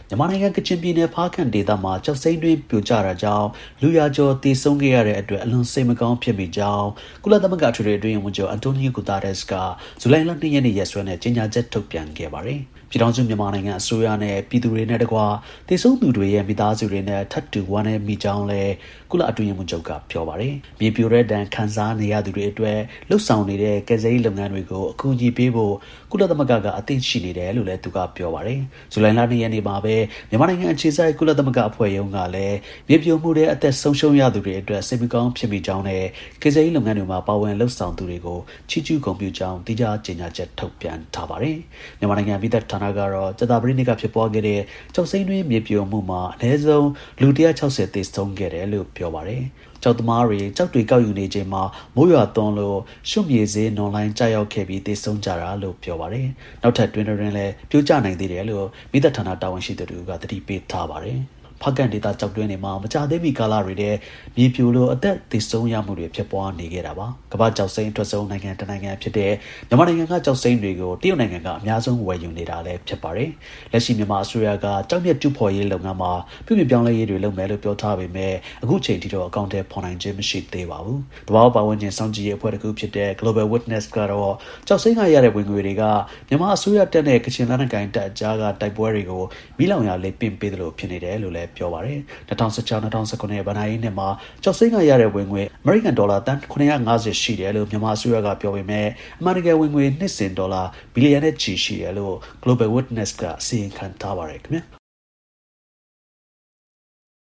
မြန်မာနိုင်ငံကချင်ပြည်နယ်ဖားကန့်ဒေသမှာကျောက်စိမ်းတွင်းပြိုကျတာကြောင့်လူရာကျော်တည်ဆုံးခဲ့ရတဲ့အတွက်အလွန်စိတ်မကောင်းဖြစ်မိကြောင်းကုလသမဂ္ဂထွေထွေအတွင်းရေးမှူးချုပ်အန်တိုနီယို ဂူတာရက်စ်ကဇူလိုင်လ 2 ရက်နေ့ရက်စွဲနဲ့ကြေညာချက်ထုတ်ပြန်ခဲ့ပါတယ်။ပြည်ထောင်စုမြန်မာနိုင်ငံအစိုးရနဲ့ပြည်သူတွေနဲ့တကွာတည်ဆုံးသူတွေရဲ့မိသားစုတွေနဲ့ထပ်တူဝမ်းနည်းမိကြောင်းလည်းကုလအတွင်းရေးမှူးချုပ်ကပြောပါတယ်။မြေပြိုတဲ့ဒဏ်ခံစားနေရသူတွေအတွက်လှုပ်ဆောင်နေတဲ့ကယ်ဆယ်ရေးလုပ်ငန်းတွေကိုအကူအညီပေးဖို့ကုလသမဂ္ဂကအသင့်ရှိနေတယ်လို့လည်းသူကပြောပါတယ်။ဇူလိုင်လ 2 ရက်နေ့မှာပဲမြန်မာနိုင်ငံအခြေစိုက်ကုလသမဂ္ဂအဖွဲ့ရုံးကလည်းမြေပြိုမှုတဲ့အသက်ဆုံးရှုံးရသူတွေအတွက်စိတ်မကောင်းဖြစ်မိကြောင်းနဲ့ကယ်ဆယ်ရေးလုပ်ငန်းတွေမှာပါဝင်လှုပ်ဆောင်သူတွေကိုချီးကျူးဂုဏ်ပြုကြောင်းတရားကြေညာချက်ထုတ်ပြန်ထားပါတယ်။မြန်မာနိုင်ငံပြည်သက်ဌာနကတော့ကြာသပတေးနေ့ကဖြစ်ပွားခဲ့တဲ့ကျောက်စိမ်းတွင်းမြေပြိုမှုမှာအနည်းဆုံးလူ160သေဆုံးခဲ့တယ်လို့ပြောပါတယ်။ကျောက်သမားတွေကျောက်တွေကောက်ယူနေချိန်မှာမိုးရွာသွန်းလို့ရွှံ့မြေစေးနွန်လိုင်းကျရောက်ခဲ့ပြီးသေဆုံးကြတာလို့ပြောပါတယ်။နောက်ထပ်တွင်တွင်လည်းပြိုကျနိုင်သေးတယ်လို့မိသက်ဌာနတာဝန်ရှိသူတွေကသတိပေးထားပါတယ်။ဖားကန့်ဒေသကျောက်တွင်းတွေမှာမကြသေးမီကာလတွေတဲ့မြေပြိုလို့အသက်သေဆုံးရမှုတွေဖြစ်ပွားနေခဲ့တာပါ။ကမ္ဘာကျောက်စိမ်းအထွက်ဆုံးနိုင်ငံတစ်နိုင်ငံဖြစ်တဲ့မြန်မာနိုင်ငံကကျောက်စိမ်းတွေကိုတရုတ်နိုင်ငံကအများဆုံးဝယ်ယူနေတာလည်းဖြစ်ပါတယ်။လက်ရှိမြန်မာအစိုးရကကျောက်မျက်တူးဖော်ရေးလုပ်ငန်းမှာပြုပြင်ပြောင်းလဲရေးတွေလုပ်မယ်လို့ပြောထားပေမဲ့အခုချိန်ထိတော့အကောင့်ထဲပေါ်နိုင်ခြင်းမရှိသေးပါဘူး။တဘာဝပတ်ဝန်းကျင်စောင့်ကြည့်ရေးအဖွဲ့တစ်ခုဖြစ်တဲ့ Global Witness ကတော့ကျောက်စိမ်းကရတဲ့ဝင်ငွေတွေကမြန်မာအစိုးရတပ်နဲ့ကချင်လက်နက်ကိုင်တပ်အကြားကတိုက်ပွဲတွေကိုမိလောင်ရာလေးပင့်ပေးသလိုဖြစ်နေတယ်လို့လည်းပြောပါတယ်။2016-2019ဘဏ္ဍာရေးနှစ်မှာကျောက်စိမ်းကရတဲ့ဝင်ငွေအမေရိကန်ဒေါ်လာသန်း950ရှိတယ်လို့မြန်မာအစိုးရကပြောပေမဲ့အမှန်တကယ်ဝင်ငွေနှစ်စဉ်ဒေါ်လာဘီလီယံနဲ့ချီရှိတယ်လို့ Global Witness ကအစီရင်ခံထားပါတယ်ခင်ဗျာ။